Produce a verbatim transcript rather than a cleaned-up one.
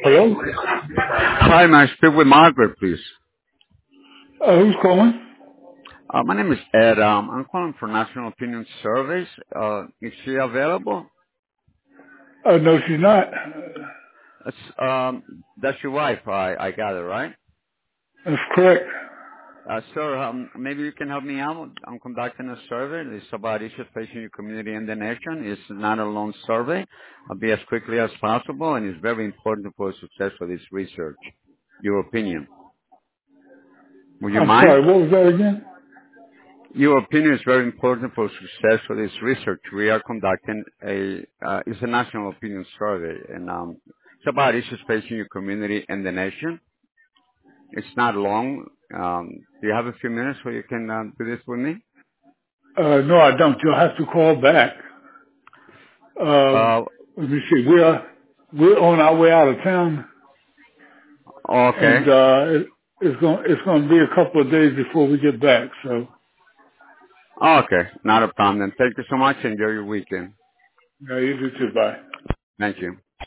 Hello? Hi, may I speak with Margaret, please? Uh, who's calling? Uh, my name is Ed. Um, I'm calling for National Opinion Surveys. Uh, is she available? Uh, no, she's not. That's, um, that's your wife, I, I gather, right? That's correct. Uh, sir, um, maybe you can help me out. I'm conducting a survey. It's about issues facing your community and the nation. It's not a long survey. I'll be as quickly as possible, and it's very important for success for this research. Your opinion. Would you I'm mind? sorry, what was that again? Your opinion is very important for success for this research. We are conducting a, uh, it's a national opinion survey, and um, it's about issues facing your community and the nation. It's not long. Um, do you have a few minutes where you can uh, do this with me? Uh, no, I don't. You'll have to call back. Um, Uh, let me see. We're, we're on our way out of town, and, okay. uh, it, it's going, it's going to be a couple of days before we get back, so, Okay, not a problem then. Thank you so much. Enjoy your weekend. yeah, you do too. Bye. Thank you.